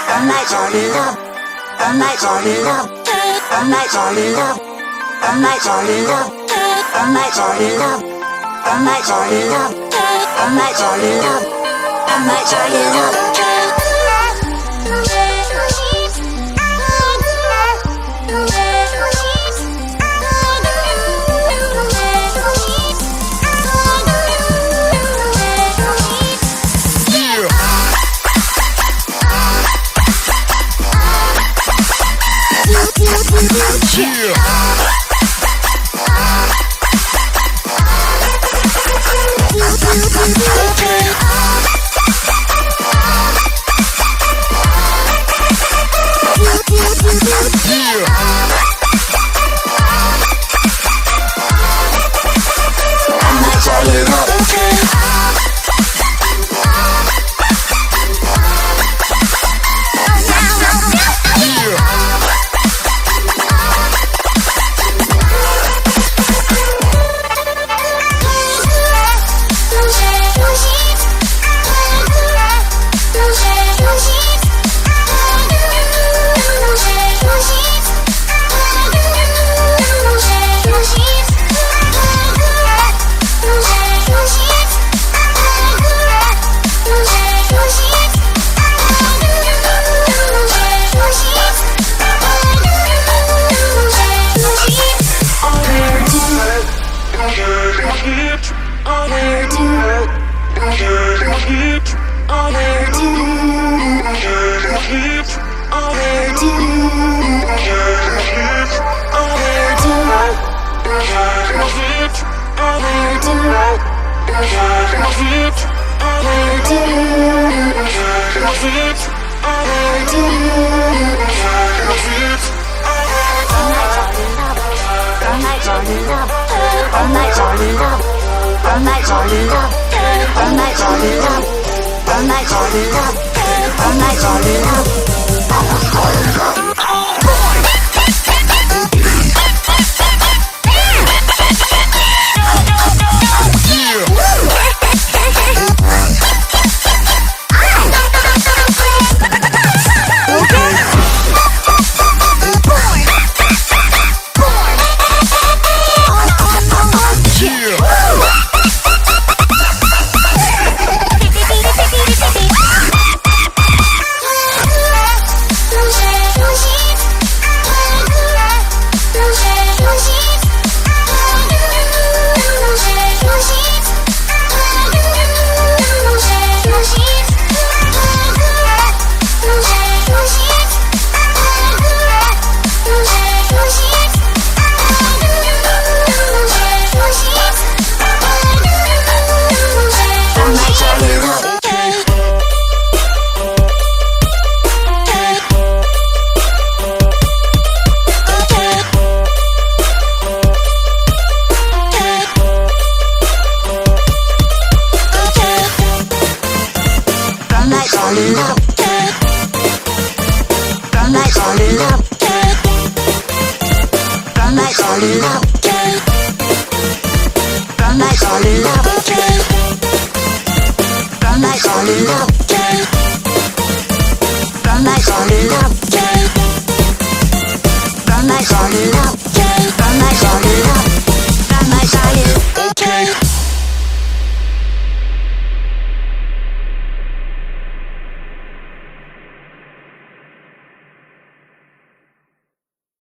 All night turn it up. All night turn it up. All night turn it up. All night turn it up. All night turn it up. All night turn it up. All night turn it up. All night turn it up. All night turn it up.